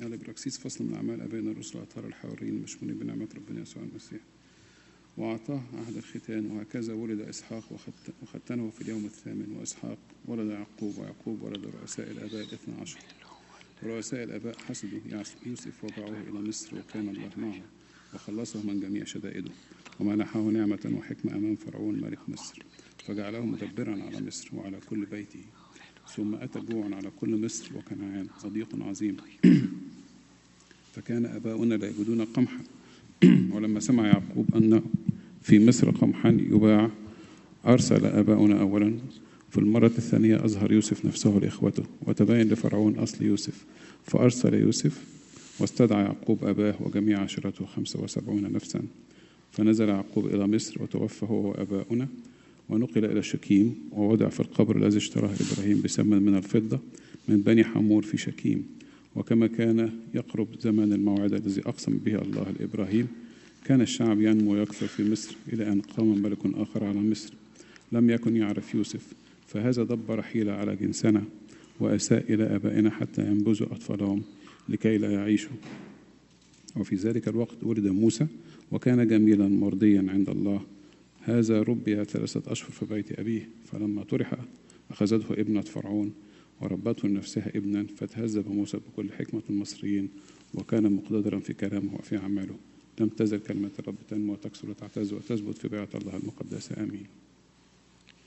الإبراكسيس فصل من أعمال أبائنا الرسل الأطهار الحواريين المشمولين بنعمة ربنا يسوع المسيح، وأعطاه عهد الختان. وهكذا ولد إسحاق وختنه في اليوم الثامن. وإسحاق ولد يعقوب، ويعقوب ولد رؤساء الآباء 12. ورؤساء الآباء حسدوا يوسف وباعوه إلى مصر، وكان الله معه وخلصه من جميع شدائده، ومنحه نعمة وحكمة أمام فرعون ملك مصر، فجعله مدبرا على مصر وعلى كل بيته. ثم أتى جوع على كل مصر وكنعان وضيق عظيم، فكان آباؤنا لا يجدون قمحا. ولما سمع يعقوب أن في مصر قمحا يباع، أرسل آباؤنا أولا. في المرة الثانية أظهر يوسف نفسه لإخوته، وتبين لفرعون أصل يوسف، فأرسل يوسف واستدعى يعقوب أباه وجميع عشيرته 75 نفسا. فنزل يعقوب إلى مصر، وتوفى هو وآباؤنا، ونقل إلى شكيم، ووضع في القبر الذي اشتراه إبراهيم بثمن من الفضة من بني حمور في شكيم. وكما كان يقرب زمن الموعد الذي أقسم به الله لإبراهيم، كان الشعب ينمو ويكثر في مصر، إلى أن قام ملك آخر على مصر لم يكن يعرف يوسف، فهذا دبر حيلة على جنسنا، وأساء إلى آبائنا حتى ينبذوا أطفالهم لكي لا يعيشوا. وفي ذلك الوقت ولد موسى، وكان جميلا مرضيا عند الله. هذا ربي 3 أشهر في بيت أبيه، فلما طرح أخذته ابنة فرعون وربته لنفسها ابنا، فتهذب موسى بكل حكمة المصريين، وكان مقتدرا في كلامه وفي أعماله. لم تزل كلمة الرب تنمو وتكثر وتعتز وتثبت في بيعة الله المقدسة. آمين.